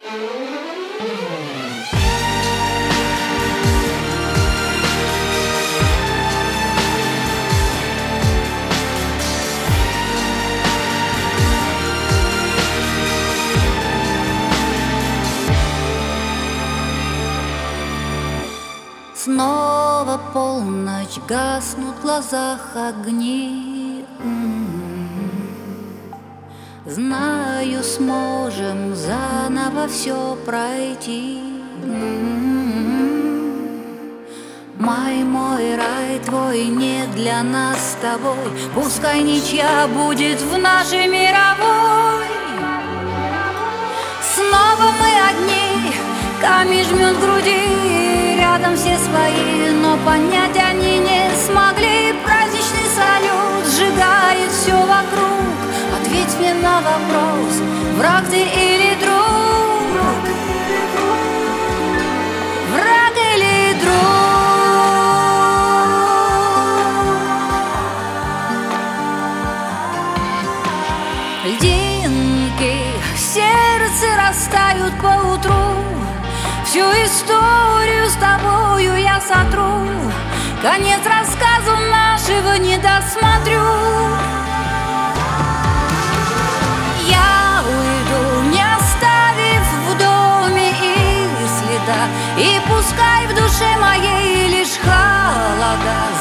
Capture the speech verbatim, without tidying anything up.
Снова полночь, гаснут в глазах огни. Знаю, сможем заново все пройти. Май, мой рай, твой не для нас с тобой. Пускай ничья будет в нашей мировой. Снова мы одни, камень жмет в груди. Рядом все свои, но понять они не смогли. Праздничный салют сжигает все вокруг. Ответь мне на вопрос, враг ты или друг? Враг или друг? Льдинки в сердце растают поутру. Всю историю с тобою я сотру. Конец рассказу нашего не досмотрю. Я уйду, не оставив в доме и следа. И пускай в душе моей лишь холода.